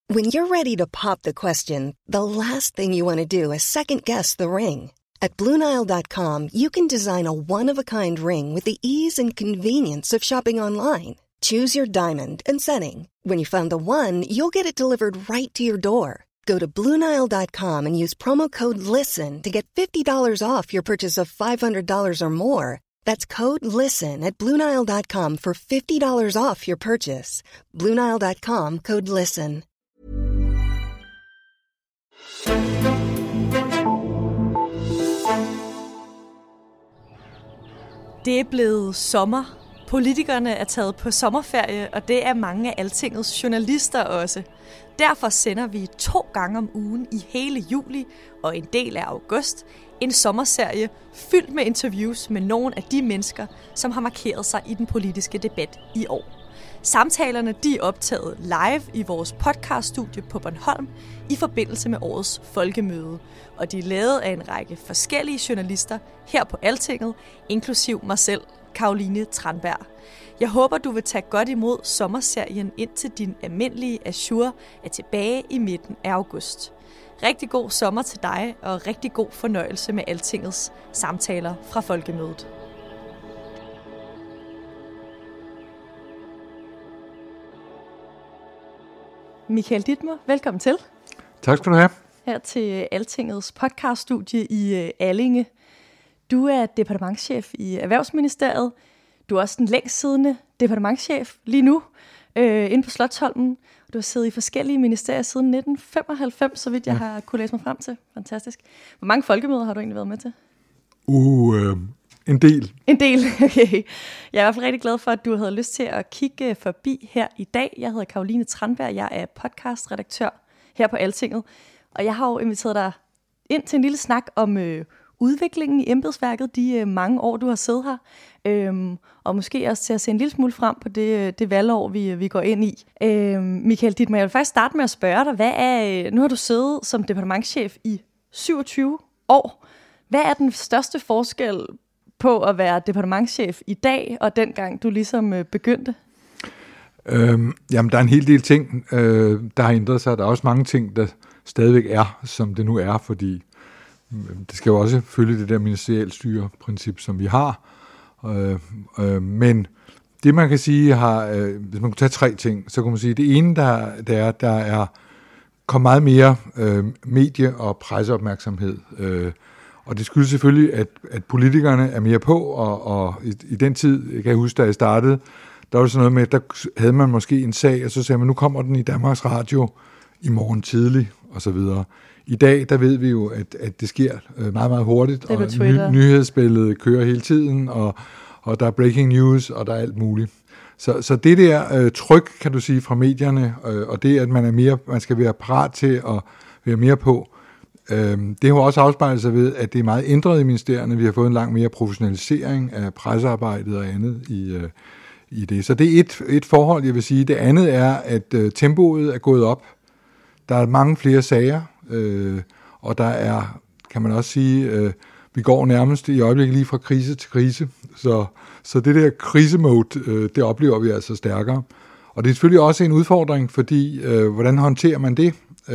When you're ready to pop the question, the last thing you want to do is second-guess the ring. At BlueNile.com, you can design a one-of-a-kind ring with the ease and convenience of shopping online. Choose your diamond and setting. When you find the one, you'll get it delivered right to your door. Go to BlueNile.com and use promo code LISTEN to get $50 off your purchase of $500 or more. That's code LISTEN at BlueNile.com for $50 off your purchase. BlueNile.com, code LISTEN. Det er blevet sommer. Politikerne er taget på sommerferie, og det er mange af Altingets journalister også. Derfor sender vi 2 gange om ugen i hele juli og en del af august en sommerserie fyldt med interviews med nogle af de mennesker, som har markeret sig i den politiske debat i år. Samtalerne de er optaget live i vores podcaststudie på Bornholm i forbindelse med årets folkemøde, og de er lavet af en række forskellige journalister her på Altinget, inklusiv mig selv, Caroline Tranberg. Jeg håber, du vil tage godt imod sommerserien, indtil din almindelige Azure er tilbage i midten af august. Rigtig god sommer til dig, og rigtig god fornøjelse med Altingets samtaler fra folkemødet. Michael Dittmer, velkommen til. Tak skal du have. Her til Altingets podcaststudie i Allinge. Du er departementschef i Erhvervsministeriet. Du er også den længst siddende departementschef lige nu inde på Slotsholmen. Du har siddet i forskellige ministerier siden 1995, så vidt jeg har kunne læse mig frem til. Fantastisk. Hvor mange folkemøder har du egentlig været med til? En del. En del, okay. Jeg er i hvert fald rigtig glad for, at du havde lyst til at kigge forbi her i dag. Jeg hedder Caroline Tranberg, jeg er podcastredaktør her på Altinget. Og jeg har jo inviteret dig ind til en lille snak om udviklingen i embedsværket de mange år, du har siddet her. Og måske også til at se en lille smule frem på det valgår, vi går ind i. Michael Dittmer, jeg vil faktisk starte med at spørge dig, nu har du siddet som departementschef i 27 år. Hvad er den største forskel på at være departementschef i dag, og dengang du ligesom begyndte? Jamen, der er en hel del ting, der har ændret sig. Der er også mange ting, der stadigvæk er, som det nu er, fordi det skal jo også følge det der ministerialstyreprincip, som vi har. Men det, man kan sige, hvis man kunne tage 3 ting, så kan man sige, det ene, der er kommet meget mere medie- og presseopmærksomhed. Og det skyldes selvfølgelig, at politikerne er mere på, og i den tid, jeg kan huske, da jeg startede, der var det sådan noget med, at der havde man måske en sag, og så sagde man, nu kommer den i Danmarks Radio i morgen tidlig, og så videre. I dag, der ved vi jo, at det sker meget, meget hurtigt, og nyhedsbilledet kører hele tiden, og der er breaking news, og der er alt muligt. Så det der tryk, kan du sige, fra medierne, og det, at man skal være parat til at være mere på, det har også afspejlet sig ved, at det er meget ændret i ministerierne. Vi har fået en langt mere professionalisering af pressearbejdet og andet i det. Så det er et forhold, jeg vil sige. Det andet er, at tempoet er gået op. Der er mange flere sager, og der er, kan man også sige, vi går nærmest i øjeblikket lige fra krise til krise. Så det der krisemode, det oplever vi altså stærkere. Og det er selvfølgelig også en udfordring, fordi hvordan håndterer man det?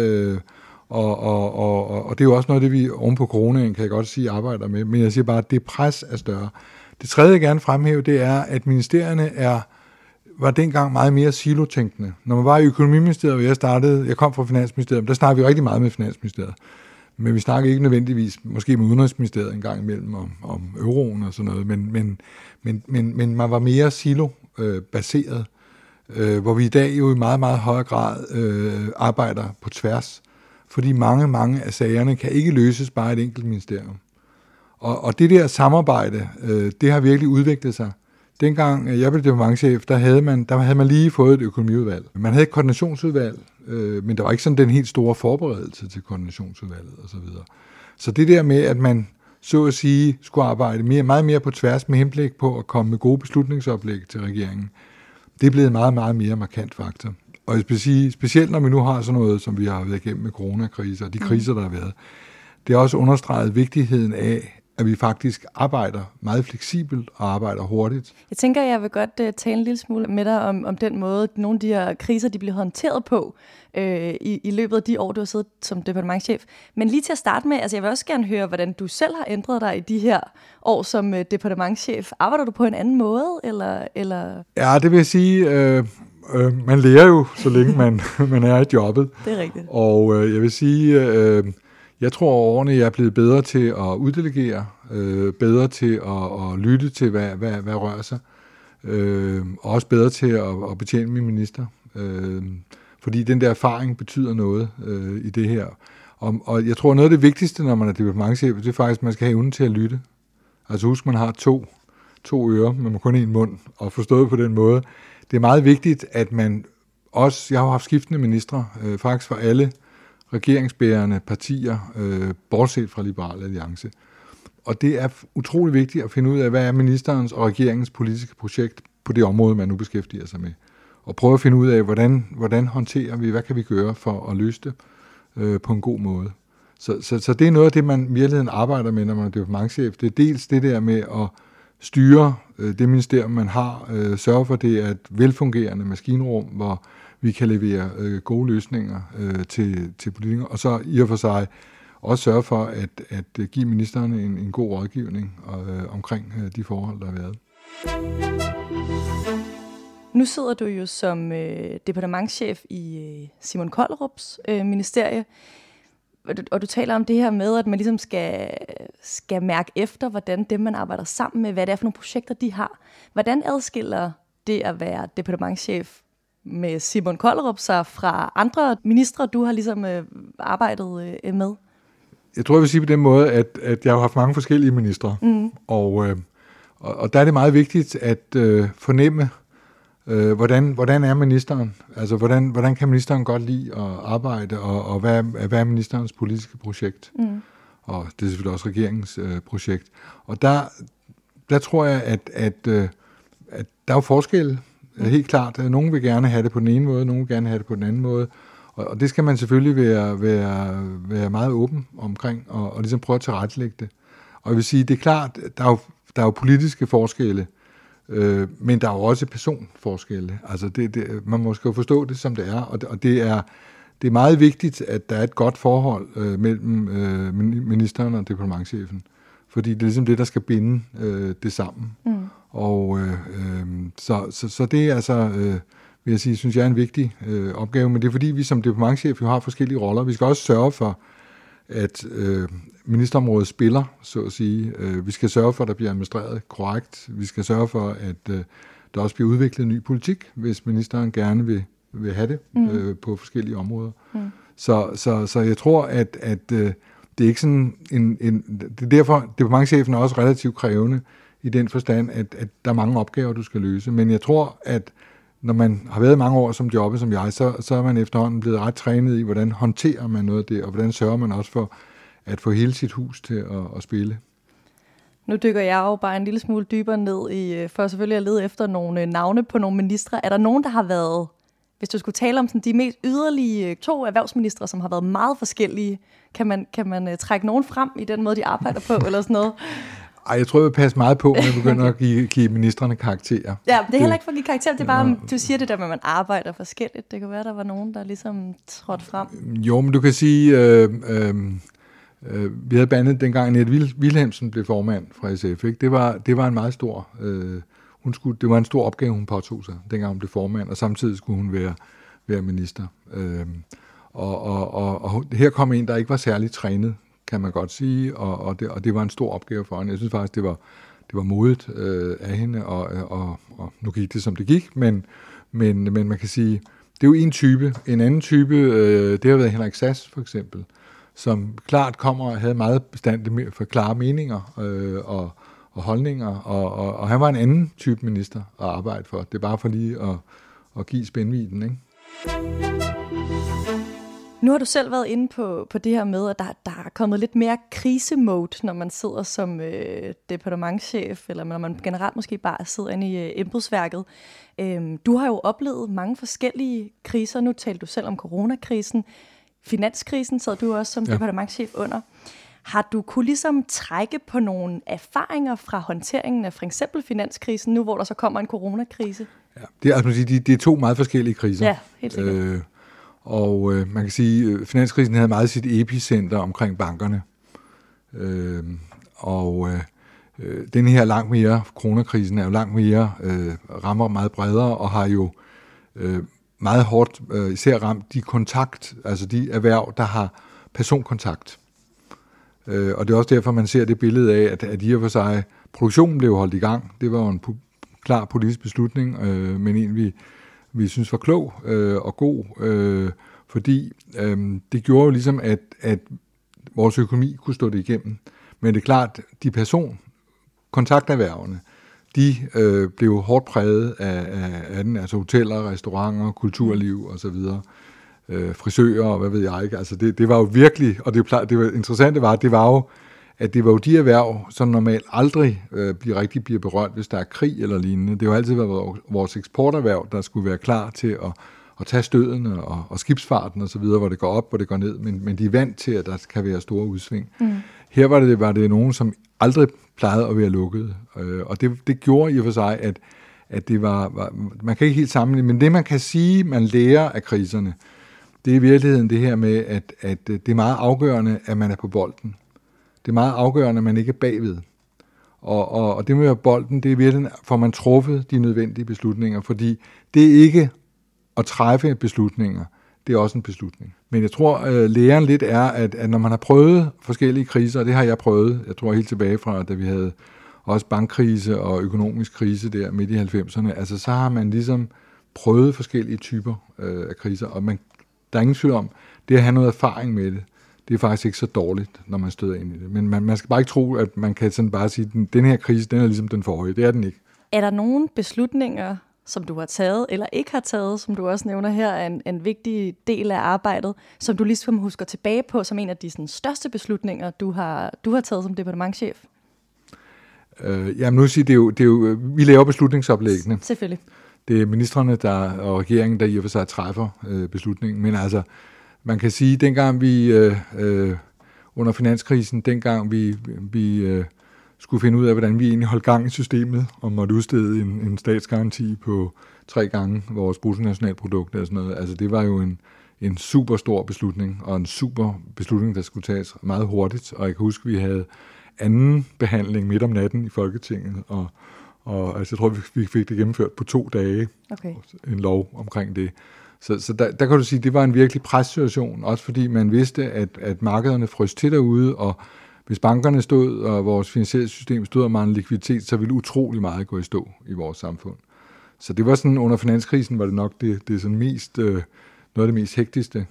Og det er jo også noget, det vi oven på coronaen, kan jeg godt sige, arbejder med. Men jeg siger bare, at det pres er større. Det tredje, jeg gerne fremhæve, det er, at ministerierne var dengang meget mere silotænkende. Når man var i økonomiministeriet, hvor jeg startede, jeg kom fra Finansministeriet, der snakkede vi rigtig meget med Finansministeriet. Men vi snakkede ikke nødvendigvis, måske med Udenrigsministeriet en gang imellem, om euroen og sådan noget. Men man var mere silo-baseret, hvor vi i dag jo i meget, meget højere grad arbejder på tværs. Fordi mange af sagerne kan ikke løses bare i et enkelt ministerium. Og det der samarbejde, det har virkelig udviklet sig. Dengang jeg blev departementschef, der havde man lige fået et økonomiudvalg. Man havde et koordinationsudvalg, men der var ikke sådan den helt store forberedelse til koordinationsudvalget osv. Så det der med, at man så at sige skulle arbejde meget mere på tværs med henblik på at komme med gode beslutningsoplæg til regeringen, det er blevet en meget, meget mere markant faktor. Og specielt når vi nu har sådan noget, som vi har været igennem med coronakriser og de kriser, der har været, det har også understreget vigtigheden af, at vi faktisk arbejder meget fleksibelt og arbejder hurtigt. Jeg tænker, jeg vil godt tale en lille smule med dig om den måde, nogle af de her kriser, de bliver håndteret på i løbet af de år, du har siddet som departementschef. Men lige til at starte med, altså jeg vil også gerne høre, hvordan du selv har ændret dig i de her år som departementschef. Arbejder du på en anden måde, eller? Ja, det vil jeg sige, man lærer jo, så længe man er i jobbet. Det er rigtigt. Og jeg vil sige, jeg tror over årene, jeg er blevet bedre til at uddelegere, bedre til at lytte til, hvad rører sig, og også bedre til at betjene min minister. Fordi den der erfaring betyder noget i det her. Og jeg tror, noget af det vigtigste, når man er departementschef, det er faktisk, at man skal have evnen til at lytte. Altså husk, man har to ører, men man kun én mund, og forstået på den måde. Det er meget vigtigt, at man også, jeg har haft skiftende ministre, faktisk for alle regeringsbærende partier, bortset fra Liberal Alliance. Og det er utrolig vigtigt at finde ud af, hvad er ministerens og regeringens politiske projekt på det område, man nu beskæftiger sig med. Og prøve at finde ud af, hvordan håndterer vi, hvad kan vi gøre for at løse det på en god måde. Så det er noget af det, man i virkeligheden arbejder med, når man er departementschef. Det er dels det der med at styre det ministerium, man har, sørge for, det er et velfungerende maskinrum, hvor vi kan levere gode løsninger til politikere, og så i og for sig også sørge for at give ministeren en god rådgivning omkring de forhold, der har været. Nu sidder du jo som departementschef i Simon Kollerups ministerie, og du taler om det her med, at man ligesom skal mærke efter, hvordan dem, man arbejder sammen med, hvad det er for nogle projekter, de har. Hvordan adskiller det at være departementschef med Simon Kollerup sig fra andre ministre, du har ligesom arbejdet med? Jeg tror, jeg vil sige på den måde, at jeg har haft mange forskellige ministre, og der er det meget vigtigt at fornemme, hvordan er ministeren? Altså, hvordan kan ministeren godt lide at arbejde, og hvad er ministerens politiske projekt? Og det er selvfølgelig også regeringens projekt. Og der tror jeg, at der er jo forskelle, helt klart. Nogle vil gerne have det på den ene måde, nogle vil gerne have det på den anden måde. Og det skal man selvfølgelig være meget åben omkring, og ligesom prøve at tilrettelægge det. Og jeg vil sige, det er klart, der er jo politiske forskelle, men der er jo også personforskelle. Altså man må jo forstå det, som det er, og det er meget vigtigt, at der er et godt forhold mellem ministeren og departementschefen, fordi det er ligesom det, der skal binde det sammen. Og så det er altså, vil jeg sige, synes jeg er en vigtig opgave, men det er fordi, vi som departementschef jo har forskellige roller. Vi skal også sørge for, at ministerområdet spiller, så at sige. Vi skal sørge for, at der bliver administreret korrekt. Vi skal sørge for, at der også bliver udviklet ny politik, hvis ministeren gerne vil have det på forskellige områder. Så jeg tror, at det er ikke sådan det er derfor, departementschefen er også relativt krævende i den forstand, at der er mange opgaver, du skal løse. Men jeg tror, at når man har været mange år som jobber som jeg, så er man efterhånden blevet ret trænet i, hvordan håndterer man noget af det, og hvordan sørger man også for at få hele sit hus til at spille. Nu dykker jeg jo bare en lille smule dybere ned i, for selvfølgelig at lede efter nogle navne på nogle ministre. Er der nogen, der har været, hvis du skulle tale om sådan de mest yderlige 2 erhvervsministre, som har været meget forskellige, kan man trække nogen frem i den måde, de arbejder på, eller sådan noget? Ej, jeg tror, jeg vil passe meget på, når jeg begynder at give ministrene karakterer. Ja, det er heller ikke for at give karakterer, det er bare, du siger det der med, at man arbejder forskelligt. Det kan være, der var nogen, der ligesom trådte frem. Jo, men du kan sige, vi havde bandet dengang, Annette Wilhelmsen blev formand fra SF. Ikke? Det var en meget stor, det var en stor opgave, hun påtog sig, dengang hun blev formand, og samtidig skulle hun være minister. Og her kom en, der ikke var særlig trænet, kan man godt sige, og det var en stor opgave for hende. Jeg synes faktisk, det var modigt af hende, og nu gik det, som det gik, men man kan sige, det er jo en type. En anden type, det har været Henrik Sass, for eksempel, som klart kommer og havde meget bestandte for klare meninger og holdninger, og han var en anden type minister at arbejde for. Det er bare for lige at give spændvidden, ikke? Nu har du selv været inde på det her med, at der er kommet lidt mere krisemode, når man sidder som departementschef, eller når man generelt måske bare sidder inde i embedsværket. Du har jo oplevet mange forskellige kriser. Nu talte du selv om coronakrisen. Finanskrisen sad du også som departementschef under. Har du kunne ligesom trække på nogle erfaringer fra håndteringen af for eksempel finanskrisen, nu hvor der så kommer en coronakrise? Ja, det er to meget forskellige kriser. Ja, helt sikkert. Man kan sige, at finanskrisen havde meget sit epicenter omkring bankerne. Den her langt mere, coronakrisen er jo langt mere, rammer meget bredere og har jo meget hårdt især ramt de erhverv, der har personkontakt. Og det er også derfor, man ser det billede af, at i og for sig produktionen blev holdt i gang. Det var jo en klar politisk beslutning, men en vi synes var klog og god, fordi det gjorde jo ligesom, at vores økonomi kunne stå det igennem. Men det er klart, de kontakterhvervene, de blev hårdt præget af den, altså hoteller, restauranter, kulturliv osv., frisører og hvad ved jeg ikke. Altså det var jo virkelig, og det var interessante var, at det var jo de erhverv, som normalt aldrig bliver berørt, hvis der er krig eller lignende. Det har jo altid været vores eksporterhverv, der skulle være klar til at tage støden og skibsfarten og så videre, hvor det går op, hvor det går ned, men de er vant til, at der kan være store udsving. Her var det nogen, som aldrig plejede at være lukket, og det gjorde i og for sig, at det var man kan ikke helt sammenligne, men det man kan sige, man lærer af kriserne, det er i virkeligheden det her med, at det er meget afgørende, at man er på bolden. Det er meget afgørende, at man ikke er bagved. Og det med bolden, det er virkelig, får man truffet de nødvendige beslutninger, fordi det er ikke at træffe beslutninger, det er også en beslutning. Men jeg tror, læren lidt er, at når man har prøvet forskellige kriser, og det har jeg prøvet, jeg tror helt tilbage fra, da vi havde også bankkrise og økonomisk krise der midt i 90'erne, altså så har man ligesom prøvet forskellige typer af kriser, og der er ingen tvivl om, det at have noget erfaring med det er faktisk ikke så dårligt, når man støder ind i det. Men man skal bare ikke tro, at man kan sådan bare sige, at den her krise, den er ligesom den forrige. Det er den ikke. Er der nogle beslutninger, som du har taget eller ikke har taget, som du også nævner her, er en vigtig del af arbejdet, som du ligesom husker tilbage på, som en af de sådan, største beslutninger, du har taget som departementschef? Jamen nu siger det er jo, vi laver beslutningsoplæggene. Selvfølgelig. Det er ministrene og regeringen, der i og for sig træffer beslutningen. Men altså, man kan sige, dengang vi under finanskrisen, dengang vi skulle finde ud af, hvordan vi egentlig holdt gang i systemet, og måtte udstede en statsgaranti på 3 gange vores bruttonationalprodukt og sådan noget. Altså det var jo en super stor beslutning, og en super beslutning, der skulle tages meget hurtigt. Og jeg kan huske, vi havde anden behandling midt om natten i Folketinget, og altså, jeg tror, vi fik det gennemført på 2 dage. Okay. En lov omkring det. Så der kan du sige, det var en virkelig pressituation, også fordi man vidste, at markederne frøs til derude, og hvis bankerne stod, og vores finansielle system stod og manglede likviditet, så ville utrolig meget gå i stå i vores samfund. Så det var sådan, under finanskrisen var det nok det sådan mest, noget af det mest hektiske.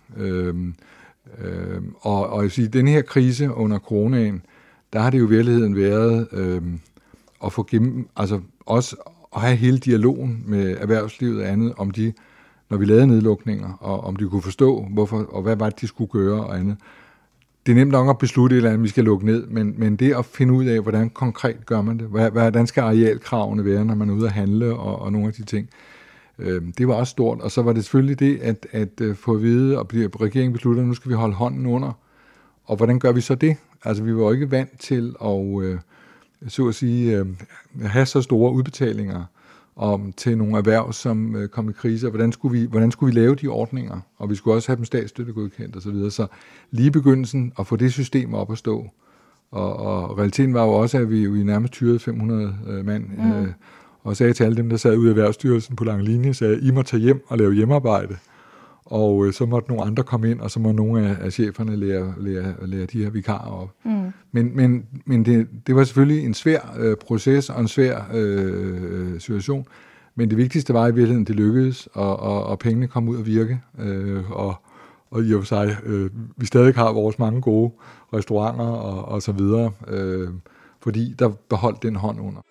Og jeg vil sige, den her krise under coronaen, der har det jo i virkeligheden været at få altså også at have hele dialogen med erhvervslivet og andet, om de, når vi lavede nedlukninger, og om de kunne forstå, hvorfor, og hvad var det, de skulle gøre og andet. Det er nemt nok at beslutte et eller andet, vi skal lukke ned, men det at finde ud af, hvordan konkret gør man det, hvordan skal arealkravene være, når man er ude at handle, og nogle af de ting, det var også stort. Og så var det selvfølgelig det, at få at vide, og regeringen beslutter, nu skal vi holde hånden under, og hvordan gør vi så det? Altså, vi var jo ikke vant til at, så at sige, have så store udbetalinger til nogle erhverv, som kom i krise, og hvordan skulle vi lave de ordninger? Og vi skulle også have dem statsstøttegodkendt og så videre. Så lige i begyndelsen at få det system op at stå. Og realiteten var jo også, at vi nærmest tyrede 500 mand, og sagde til alle dem, der sad ude i Erhvervsstyrelsen på lang linje, sagde, I må tage hjem og lave hjemmearbejde. Og så måtte nogle andre komme ind, og så må nogle af cheferne lære de her vikarer op. Men det var selvfølgelig en svær proces og en svær situation. Men det vigtigste var i virkeligheden, det lykkedes, og pengene kom ud at virke. Og i og for sig, vi stadig har vores mange gode restauranter og så videre, fordi der beholdt den hånd under.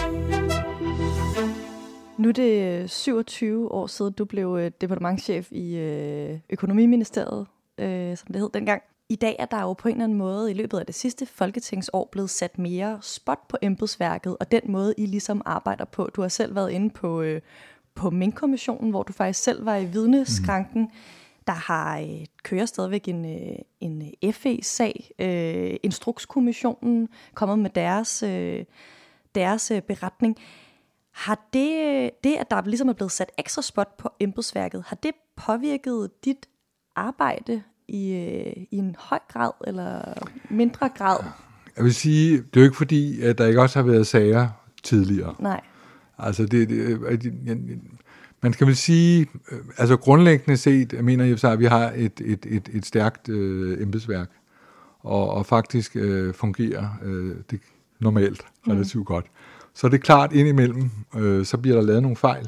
Nu er det 27 år siden, du blev departementschef i Økonomiministeriet, som det hed dengang. I dag er der jo på en eller anden måde i løbet af det sidste folketingsår blevet sat mere spot på embedsværket, og den måde, I ligesom arbejder på. Du har selv været inde på Minkkommissionen, hvor du faktisk selv var i vidneskranken. kører stadigvæk en FE-sag. Instrukskommissionen kommet med deres beretning. Har det, at der ligesom er blevet sat ekstra spot på embedsværket, har det påvirket dit arbejde i en høj grad eller mindre grad? Jeg vil sige, det er jo ikke fordi, at der ikke også har været sager tidligere. Nej. Altså, man skal vel sige, altså grundlæggende set, mener jeg, at vi har et stærkt embedsværk, og faktisk fungerer det normalt relativt godt. Så det er klart, indimellem, så bliver der lavet nogle fejl,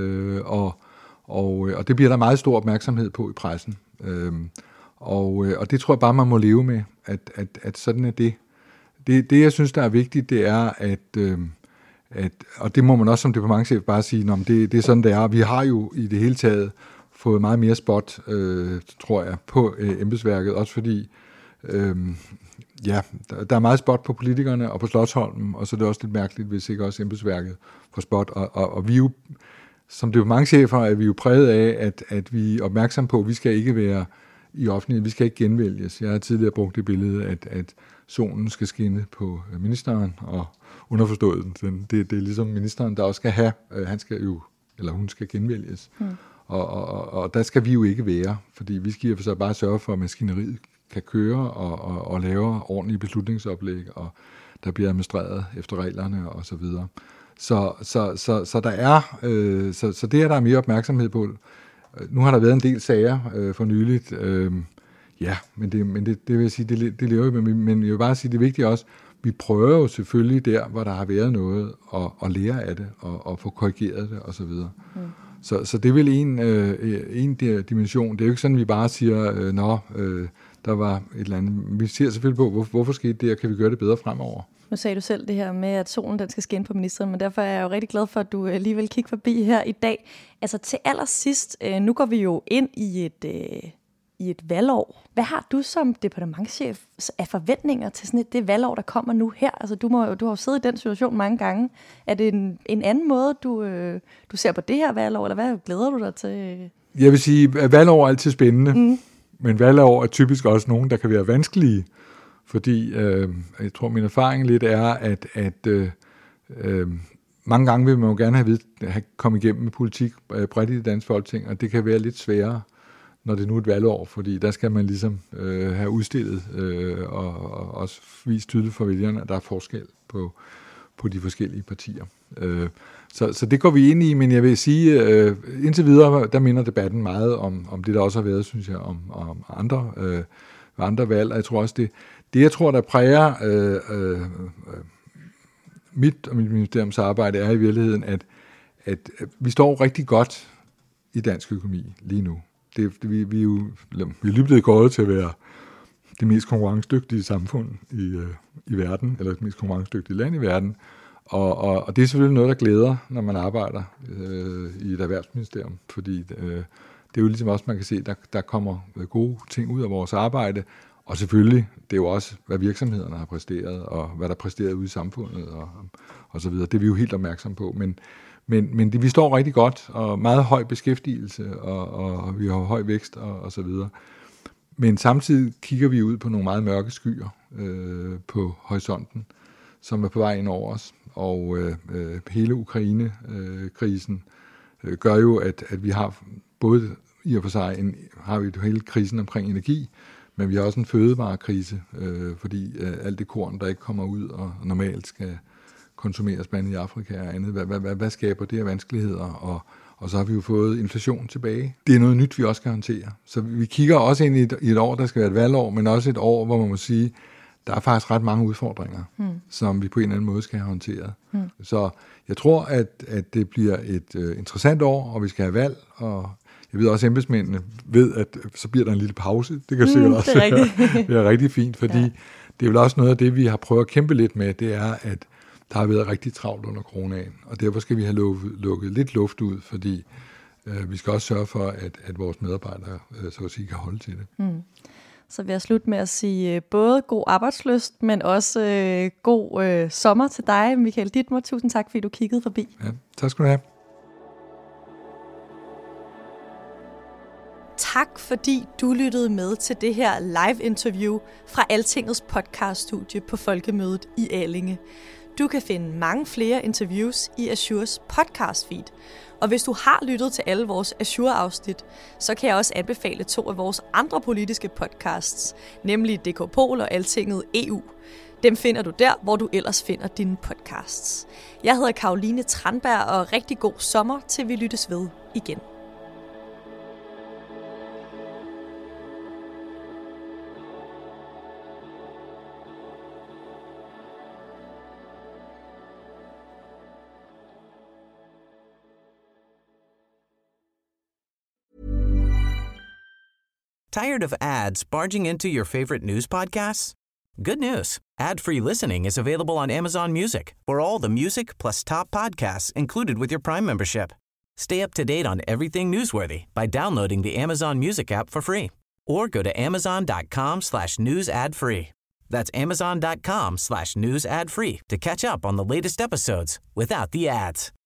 og det bliver der meget stor opmærksomhed på i pressen. Og det tror jeg bare, man må leve med, at sådan er det. Det, jeg synes, der er vigtigt, det er, og det må man også som departementschef bare sige, det er sådan, det er. Vi har jo i det hele taget fået meget mere spot, tror jeg, på embedsværket, også fordi, der er meget spot på politikerne og på Slotsholmen, og så er det også lidt mærkeligt, hvis ikke også embedsværket får spot. Og vi jo, som departementschefer, er vi jo præget af, at vi er opmærksom på, at vi skal ikke være i offentlighed, vi skal ikke genvælges. Jeg har tidligere brugt det billede, at solen skal skinne på ministeren, og underforstået, det er ligesom ministeren, der også skal have, hun skal genvælges. Og der skal vi jo ikke være, fordi vi skal så bare sørge for, at maskineriet kan køre og lave ordentlige beslutningsoplæg, og der bliver administreret efter reglerne og så videre. Så der er, så det er der mere opmærksomhed på. Nu har der været en del sager for nyligt, men det vil jeg sige, det lever jo med, men jeg vil bare sige, det er vigtigt også, vi prøver jo selvfølgelig der, hvor der har været noget, at lære af det, og få korrigeret det, og så videre. Så det er vel en dimension. Det er jo ikke sådan, at vi bare siger, der var et eller andet. Vi ser selvfølgelig på, hvorfor skete det, og kan vi gøre det bedre fremover. Nu sagde du selv det her med, at solen den skal skinne på ministeren, men derfor er jeg jo rigtig glad for, at du alligevel kigger forbi her i dag. Altså til allersidst, nu går vi jo ind i et valgår. Hvad har du som departementschef af forventninger til sådan det valgår, der kommer nu her? Altså du har jo siddet i den situation mange gange. Er det en anden måde, du ser på det her valgår, eller hvad glæder du dig til? Jeg vil sige, at valgår er altid spændende, men valgår er typisk også nogen, der kan være vanskelige. Fordi jeg tror, min erfaring lidt er, at mange gange vil man jo gerne have kommet igennem med politik bredt i det danske Folketing, og det kan være lidt sværere, når det nu er et valgår, fordi der skal man ligesom have udstillet og også vise tydeligt for vælgerne, at der er forskel på de forskellige partier. Så det går vi ind i, men jeg vil sige, indtil videre, der minder debatten meget om det, der også har været, synes jeg, om andre valg, og jeg tror også, det jeg tror, der præger mit og mit ministeriums arbejde, er i virkeligheden, at vi står rigtig godt i dansk økonomi lige nu. Vi er lige blevet kåret til at være det mest konkurrencedygtige samfund i verden, eller det mest konkurrencedygtige land i verden, og det er selvfølgelig noget, der glæder, når man arbejder i et erhvervsministerium, fordi det er jo ligesom også, man kan se, der kommer gode ting ud af vores arbejde, og selvfølgelig, det er jo også, hvad virksomhederne har præsteret, og hvad der er præsteret ude i samfundet, og så videre. Det er vi jo helt opmærksom på, men vi står rigtig godt, og meget høj beskæftigelse, og vi har høj vækst, og så videre. Men samtidig kigger vi ud på nogle meget mørke skyer på horisonten, som er på vej ind over os, og hele Ukraine-krisen gør jo, at vi har både i og for sig har vi hele krisen omkring energi, men vi har også en fødevarekrise, fordi alt det korn, der ikke kommer ud og normalt skal konsumeres blandt andet i Afrika og andet, hvad skaber det af vanskeligheder, og så har vi jo fået inflation tilbage. Det er noget nyt, vi også skal håndtere. Så vi kigger også ind i et år, der skal være et valgår, men også et år, hvor man må sige, der er faktisk ret mange udfordringer, som vi på en eller anden måde skal have håndteret. Så jeg tror, at det bliver et interessant år, og vi skal have valg, og jeg ved også, at embedsmændene ved, at så bliver der en lille pause. Det kan sikkert også være rigtig fint, fordi det er vel også noget af det, vi har prøvet at kæmpe lidt med, det er, at der har været rigtig travlt under coronaen, og derfor skal vi have lukket lidt luft ud, fordi vi skal også sørge for, at vores medarbejdere så at sige kan holde til det. Så vil jeg slutte med at sige både god arbejdslyst, men også god sommer til dig, Michael Dittmer. Tusind tak, fordi du kiggede forbi. Ja, tak skal du have. tak fordi du lyttede med til det her live-interview fra Altingets podcaststudie på Folkemødet i Allinge. Du kan finde mange flere interviews i Azures podcast-feed. Og hvis du har lyttet til alle vores Azure-afsnit, så kan jeg også anbefale 2 af vores andre politiske podcasts, nemlig DK Pol og Altinget EU. Dem finder du der, hvor du ellers finder dine podcasts. Jeg hedder Caroline Tranberg, og rigtig god sommer, til vi lyttes ved igen. Tired of ads barging into your favorite news podcasts? Good news. Ad-free listening is available on Amazon Music for all the music plus top podcasts included with your Prime membership. Stay up to date on everything newsworthy by downloading the Amazon Music app for free or go to amazon.com/news ad free. That's amazon.com/news ad free to catch up on the latest episodes without the ads.